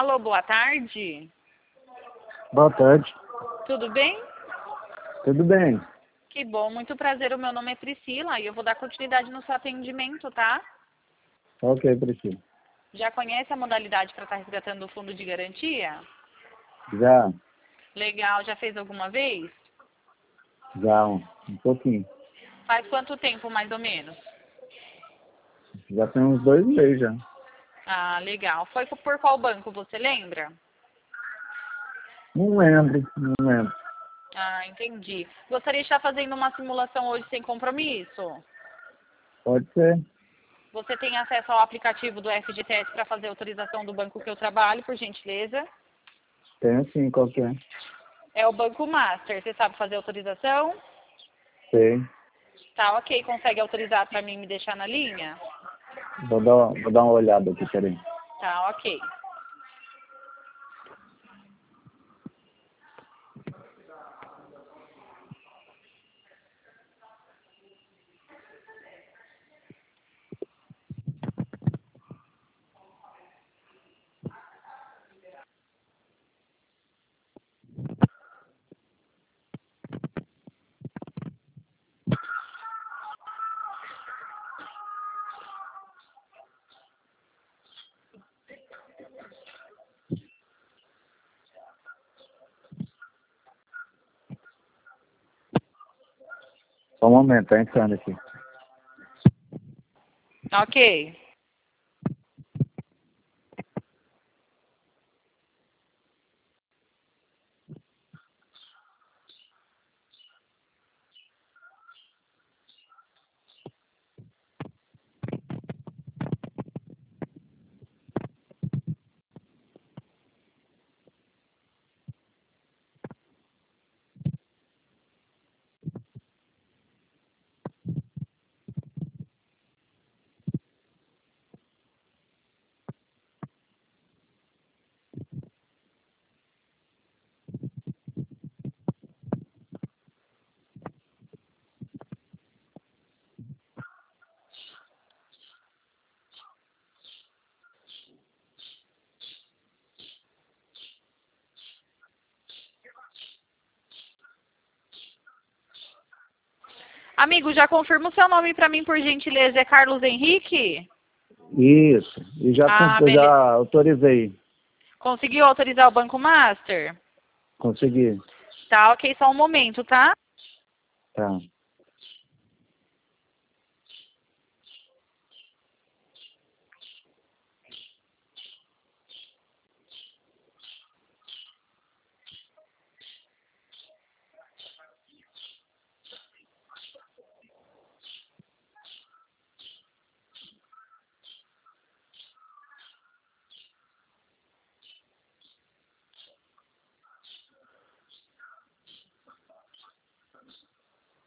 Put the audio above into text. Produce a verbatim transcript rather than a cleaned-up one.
Alô, boa tarde. Boa tarde. Tudo bem? Tudo bem. Que bom, muito prazer. O meu nome é Priscila e eu vou dar continuidade no seu atendimento, tá? Ok, Priscila. Já conhece a modalidade para estar resgatando o fundo de garantia? Já, Legal, já fez alguma vez? já um, um pouquinho. Faz quanto tempo, mais ou menos? Já tem uns dois meses já. Ah, legal. Foi por qual banco, você lembra? Não lembro, não lembro. Ah, entendi. Gostaria de estar fazendo uma simulação hoje sem compromisso? Pode ser. Você tem acesso ao aplicativo do F G T S para fazer a autorização do banco que eu trabalho, por gentileza? Tenho sim, qualquer. É o Banco Master. Você sabe fazer autorização? Sei. Tá, ok. Consegue autorizar para mim e me deixar na linha? Vou dar, vou dar uma olhada aqui, peraí. Tá, ok. Só um momento, tá entrando aqui. Ok. Amigo, já confirma o seu nome para mim, por gentileza. É Carlos Henrique? Isso. E já, Ah, eu já beleza. autorizei. Conseguiu autorizar o Banco Master? Consegui. Tá, ok. Só um momento, tá? Tá.